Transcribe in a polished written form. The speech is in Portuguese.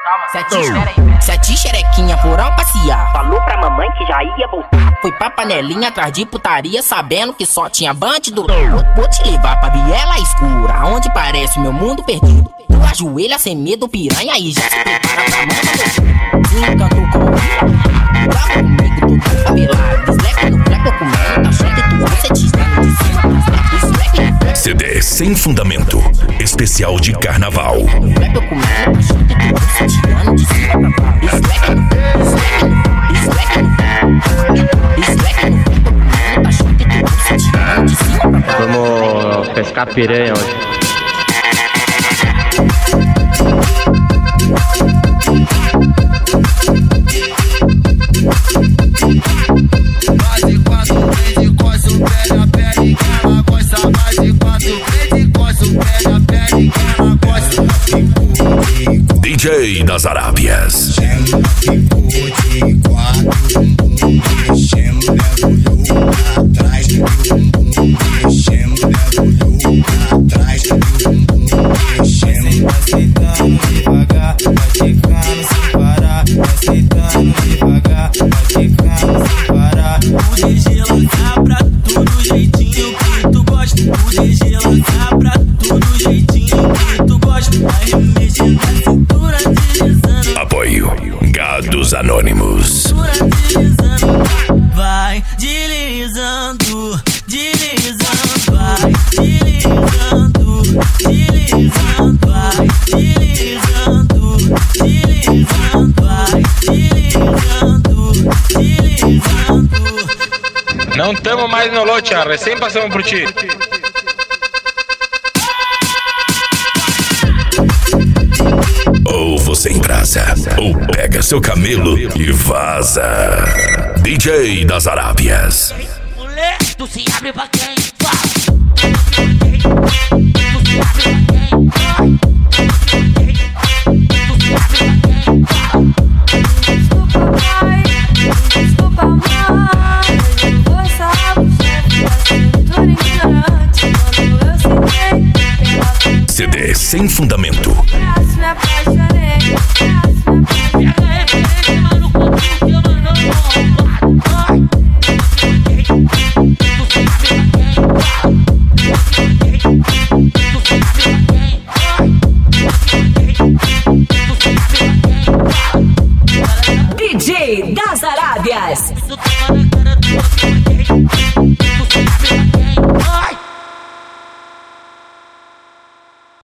Sete xerequinha foram passear. Falou pra mamãe que já ia voltar. Foi pra panelinha atrás de putaria, sabendo que só tinha bandido. Vou te levar pra viela escura, onde parece o meu mundo perdido. Tu ajoelha sem medo, piranha, e já se prepara pra mão. Se encantou com o grava comigo, tu tá favelado. Slack no flap, eu comendo, tá achando que tu vai ser desdando de cima pra slap. Slack no flap. CD Sem Fundamento, especial de carnaval. No flap, eu comendo, tá achando que tu vai ser desdando de cima pra baixo. Slack no flap, slack no flap, slack no flap, tá achando que tu vai ser desdando de cima pra baixo. Vamos pescar piranha hoje. Base 4 vezes coça o pé na pele que ela gosta. Base 4 vezes coça o pé na pele que ela gosta. DJ das Arábias. Ficou de 4, mexendo, mergulhou pra trás. Mexendo, mergulhou pra trás. Mexendo, aceitando devagar, vai ficando sem parar. Aceitando devagar, vai ficando sem parar. O DG lança pra todo jeitinho que tu gosta. O DG lança pra todo jeitinho que tu gosta. Vai mexendo na cintura, deslizando. Apoio Gados Anônimos. Vai deslizando, deslizando, vai deslizando, deslizando, vai deslizando, deslizando, vai deslizando, deslizando. Não tamo mais no lote, recém passamos por ti. Ou você embrasa, ou pega seu camelo e vaza. DJ das Arábias. Moleque, tu se abre pra quem fala. Tu se abre pra quem fala. Tu se abre pra quem fala. Desculpa, pai, desculpa, mãe. Eu vou salvo, chefe da cintura ignorante. Quando eu sentei pela CD Sem Fundamento. me apaixonei, me apaixonei.